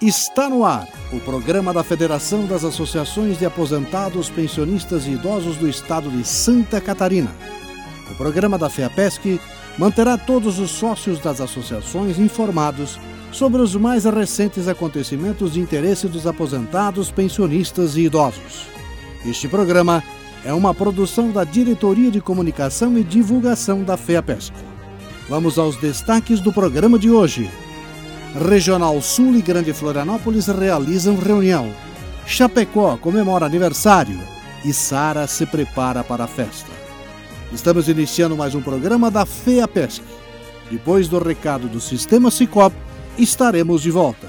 Está no ar o programa da Federação das Associações de Aposentados, Pensionistas e Idosos do Estado de Santa Catarina. O programa da FEAPESC manterá todos os sócios das associações informados sobre os mais recentes acontecimentos de interesse dos aposentados, pensionistas e idosos. Este programa é uma produção da Diretoria de Comunicação e Divulgação da FEAPESC. Vamos aos destaques do programa de hoje. Regional Sul e Grande Florianópolis realizam reunião. Chapecó comemora aniversário e Sara se prepara para a festa. Estamos iniciando mais um programa da FEAPESC. Depois do recado do Sistema Sicoob, estaremos de volta.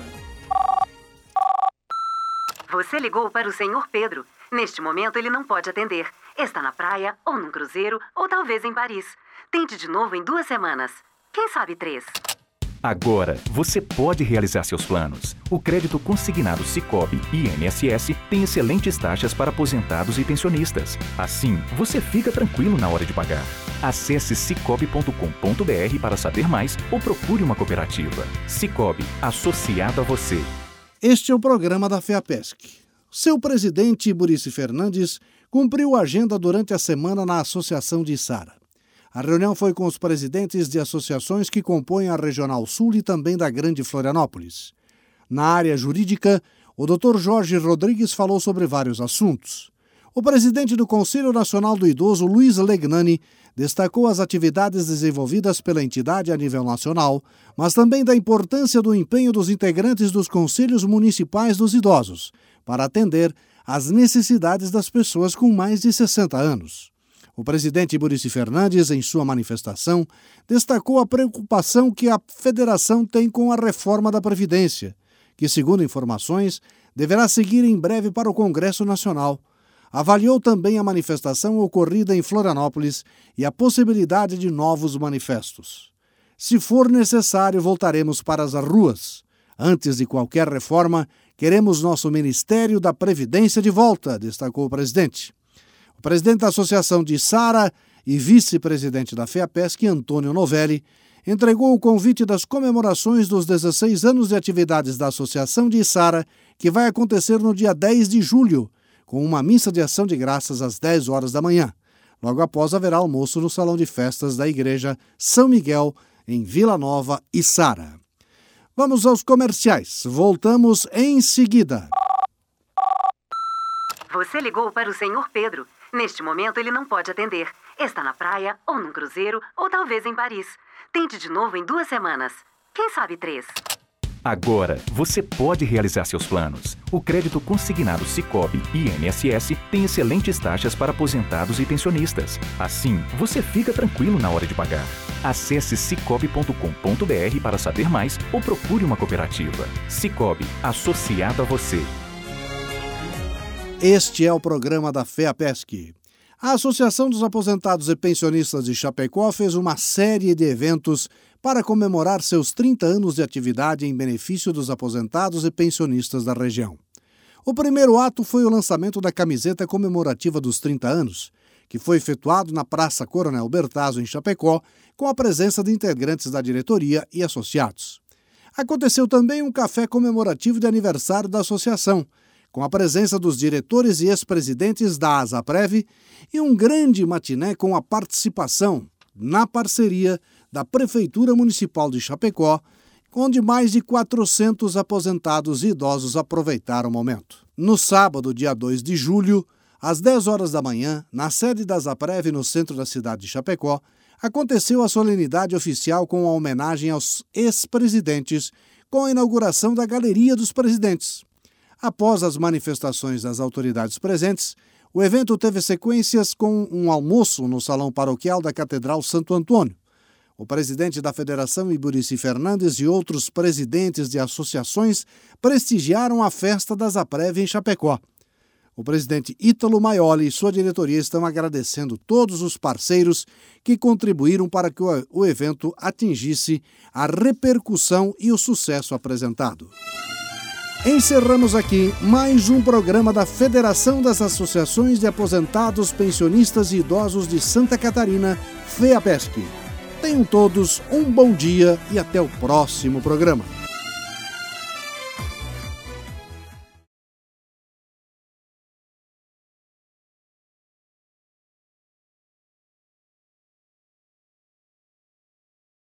Você ligou para o Senhor Pedro. Neste momento ele não pode atender. Está na praia, ou num cruzeiro, ou talvez em Paris. Tente de novo em 2 semanas. Quem sabe 3. Agora, você pode realizar seus planos. O crédito consignado Sicoob e INSS tem excelentes taxas para aposentados e pensionistas. Assim, você fica tranquilo na hora de pagar. Acesse sicoob.com.br para saber mais ou procure uma cooperativa. Sicoob, associado a você. Este é o programa da FEAPESC. Seu presidente, Buricy Fernandes, cumpriu a agenda durante a semana na Associação de Sara. A reunião foi com os presidentes de associações que compõem a Regional Sul e também da Grande Florianópolis. Na área jurídica, o Dr. Jorge Rodrigues falou sobre vários assuntos. O presidente do Conselho Nacional do Idoso, Luiz Legnani, destacou as atividades desenvolvidas pela entidade a nível nacional, mas também da importância do empenho dos integrantes dos Conselhos Municipais dos Idosos para atender às necessidades das pessoas com mais de 60 anos. O presidente Buricy Fernandes, em sua manifestação, destacou a preocupação que a federação tem com a reforma da Previdência, que, segundo informações, deverá seguir em breve para o Congresso Nacional. Avaliou também a manifestação ocorrida em Florianópolis e a possibilidade de novos manifestos. Se for necessário, voltaremos para as ruas. Antes de qualquer reforma, queremos nosso Ministério da Previdência de volta, destacou o presidente. O presidente da Associação de Sara e vice-presidente da FEAPESC, Antônio Novelli, entregou o convite das comemorações dos 16 anos de atividades da Associação de Sara, que vai acontecer no dia 10 de julho, com uma missa de ação de graças às 10 horas da manhã. Logo após haverá almoço no Salão de Festas da Igreja São Miguel, em Vila Nova e Sara. Vamos aos comerciais. Voltamos em seguida. Você ligou para o Senhor Pedro. Neste momento ele não pode atender. Está na praia, ou num cruzeiro, ou talvez em Paris. Tente de novo em 2 semanas. Quem sabe 3. Agora, você pode realizar seus planos. O crédito consignado Sicoob e INSS tem excelentes taxas para aposentados e pensionistas. Assim, você fica tranquilo na hora de pagar. Acesse sicoob.com.br para saber mais ou procure uma cooperativa. Sicoob, associado a você. Este é o programa da FEAPESC. A Associação dos Aposentados e Pensionistas de Chapecó fez uma série de eventos para comemorar seus 30 anos de atividade em benefício dos aposentados e pensionistas da região. O primeiro ato foi o lançamento da camiseta comemorativa dos 30 anos, que foi efetuado na Praça Coronel Bertazzo, em Chapecó, com a presença de integrantes da diretoria e associados. Aconteceu também um café comemorativo de aniversário da associação, com a presença dos diretores e ex-presidentes da ASAPREV e um grande matiné com a participação, na parceria, da Prefeitura Municipal de Chapecó, onde mais de 400 aposentados e idosos aproveitaram o momento. No sábado, dia 2 de julho, às 10 horas da manhã, na sede da ASAPREV no centro da cidade de Chapecó, aconteceu a solenidade oficial com a homenagem aos ex-presidentes, com a inauguração da Galeria dos Presidentes. Após as manifestações das autoridades presentes, o evento teve sequências com um almoço no Salão Paroquial da Catedral Santo Antônio. O presidente da Federação, Buricy Fernandes, e outros presidentes de associações prestigiaram a festa das ASAPREV em Chapecó. O presidente Ítalo Maioli e sua diretoria estão agradecendo todos os parceiros que contribuíram para que o evento atingisse a repercussão e o sucesso apresentado. Encerramos aqui mais um programa da Federação das Associações de Aposentados, Pensionistas e Idosos de Santa Catarina, FEAPESC. Tenham todos um bom dia e até o próximo programa.